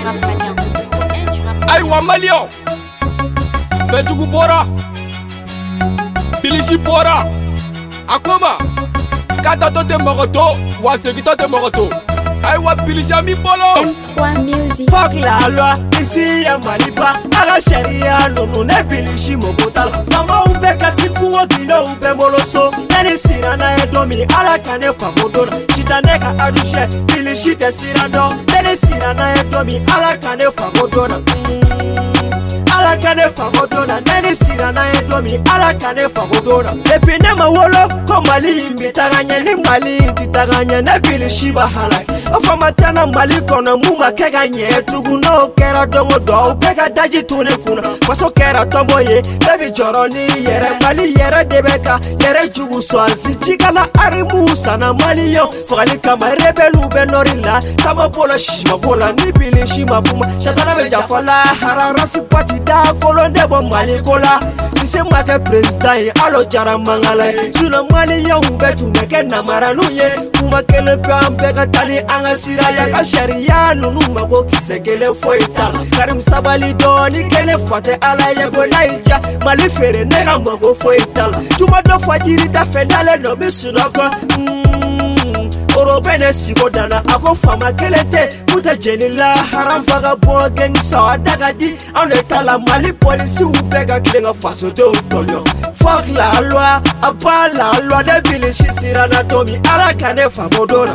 Aïwa Malion Fenjugu Bora Bilisi Bora Akoma Kata Tote Moroto Waseki Tote Moroto Aïwa Bilisi Ami Bolo M3 Music. Fuck la loi, ici y'a Maliba. Ara sharia, non, ne bilishi mobotal. Mama ube kasi fuwa kilo ube moloso. Nene sirana edomi, ala kane favodona. Chitaneka adushe, bilishi te sirando. Nene sirana edomi, ala kane favodona. Ala kane favodona, nene sirana edomi, ala kane favodona. Epi nema wolo, ko mali imbi taganya ni mali inti taganya ne bilishi bahala. Ofama tana mali kono muma kega nye tugu no kera dongo do bega daji tune kuna paso kera tomboye baby joro ni yere mali yere debeka yere jugu swansi chikala arimu sana mali yo fali kama rebelu benorila kama bola shima bola ni bili shima buma chatana be jafala harara sipati da kolonde bo mali kola sise make president alo jara mangala suno mali yo betu meke na maranuye kuma kele pampe katani angasira ya kasharia nunu mago kisekele foita karim sabali doni kele fate ala ya golaija mali fere nega mago foita tuma do fajiri da fendale no bisunoko Orobene sigo dana ako fama kelete muta jenila haram faga bo geng sawa dagadi on etala mali police ubega kilenga faso de utolyo fuck la loi apa la loi de bilishi sirana tomi ala kane fagodona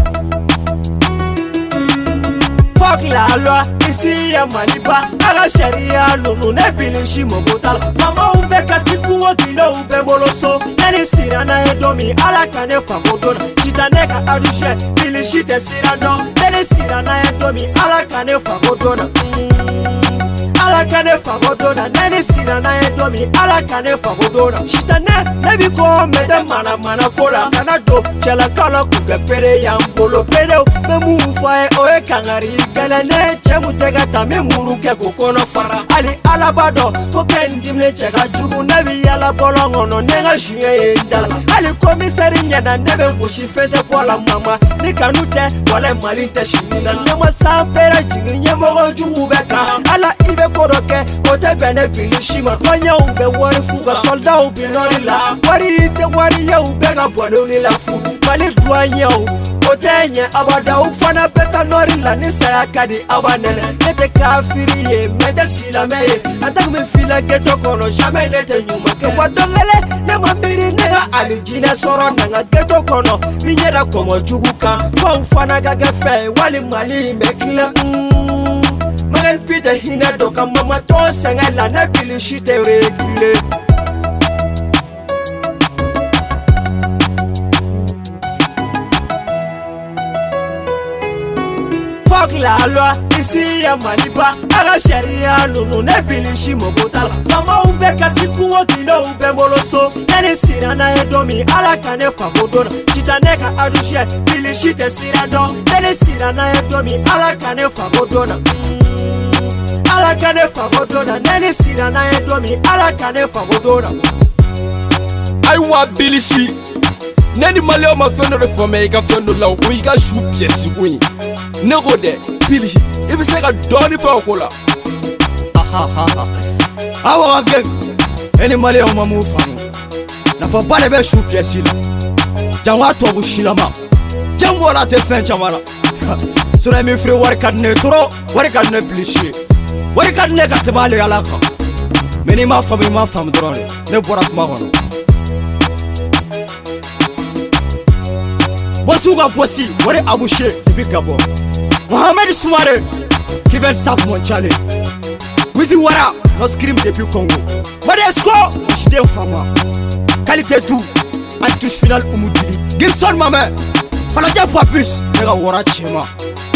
fuck la loi ici y'a Maliba ala sharia nunu ne bilishi mobotal mama ube kasi fuwa kilo ube moloso nene sirana edomi ala kane fagodona chitaneka adushe bilishi te sirando nene sirana edomi ala kane fagodona ala kane fagodona nene sirana edomi ala kane fagodona chitane nebi ko mede mana kola kanado chela kala kuge pere yambolo pere memu fae oe kangari kele ne chemu tega tame muru ke kono fara ali alabado ko kendimle chega jugu nebi ala bolongono nenga shuye endala ali komisari nyana nebe kushi fete pola mama ni kanute wala malinte shinina nema sampera jigi nyemo jugu beka ala ibe koroke kote bene bilishima kwanya ube wari fuga solda ubi norila wari ite wari ya ube ga bwaloni la fu mali duanya otenye abada ufana peta norila nisa ya kadi abanene nete kafiri ye mete sila meye atak me fila geto kono jamais nete nyuma ke wadongele ne mambiri nega alijine soro nanga geto kono minyera komo juguka kwa ufana gagefe wali mali mekila Magal pita hina doka mama to sangala na bilishi te regule Fuck la loi, ici y'a Maliba ala sharia nunu ne bilishi mobotal mama ube kasi fuwa kilo ube moloso nene sirana edomi ala kane fagodona chitaneka adushe bilishi te sirando nene sirana edomi ala kane fagodona ala kane fagodona nene sirana edomi ala kane fagodona Aïwa Bilisi Neni Malio ma fendo reforme Iga fendo la ou iga chou pièce oui Nego de Bilisi Ibi seka doni fa okola Awa geng Eni male o mamu famu Na fa bale be chou pièce la Jangwa to bu shilama Jangwa la te fen chamala Sura mi free wari kadne toro wari kadne Bilisi wari kadne ka te bale alaka Meni ma famu drone ne bora kuma kono Bosuga Bosi, wari Abouché, depuis Gabon. Mohamed Soumaré, qui veut ça pour mon challenge. Wizi Wara, nos crimes depuis Congo. Madesko, Chidé Fama. Qualité tout, en touche finale Oumoudili. Gibson Mamé, Faladia Papus, Nega Wara Chema.